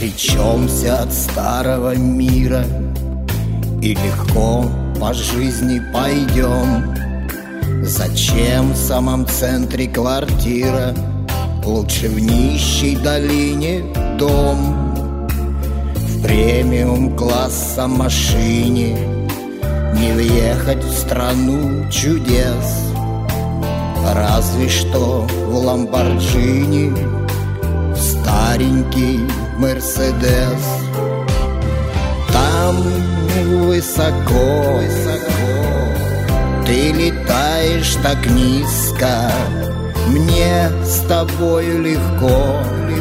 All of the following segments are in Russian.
Отречемся от старого мира и легко по жизни пойдем. Зачем в самом центре квартира? Лучше в нищей долине дом. В премиум-класса машине не въехать в страну чудес. Разве что в Ламборджини, в старенький Мерседес. Там высоко, ты летаешь так низко, мне с тобою легко.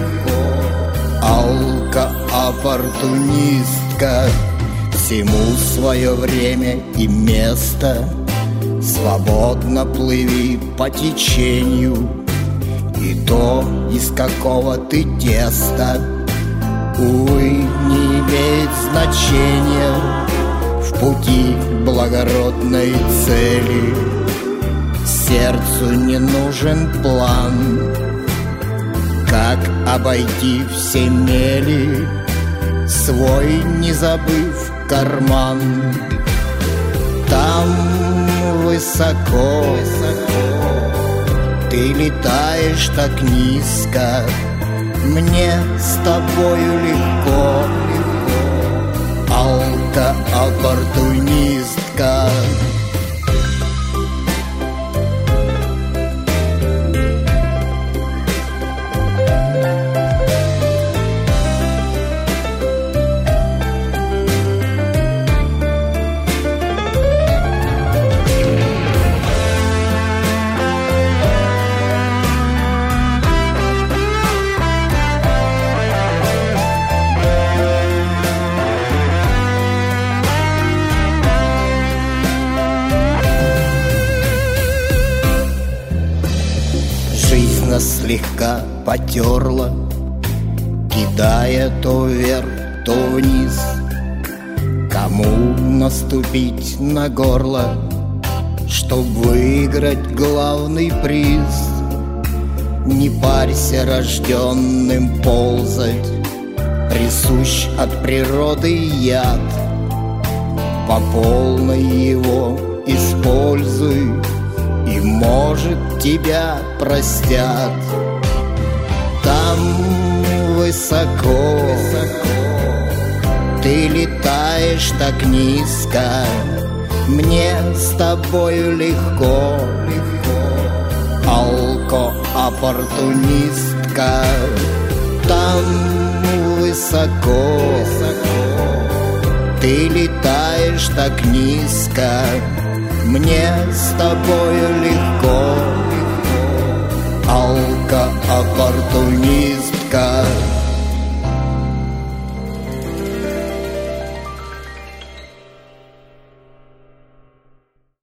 Алка-оппортунистка, всему свое время и место. Свободно плыви по течению, и то, из какого ты теста, увы, не имеет значения в пути благородной цели. Сердцу не нужен план, как обойти все мели, свой не забыв карман. Там высоко, ты летаешь так низко, мне с тобою легко. Алка-оппортунистка. Жизнь нас слегка потерла, кидая то вверх, то вниз. Кому наступить на горло, чтоб выиграть главный приз? Не парься, рожденным ползать, присущ от природы яд. По полной его используй, и, может, тебя простят. Там высоко, ты летаешь так низко, мне с тобою легко. Алко-оппортунистка. Там высоко, ты летаешь так низко, мне с тобою легко. Алка-оппортунистка.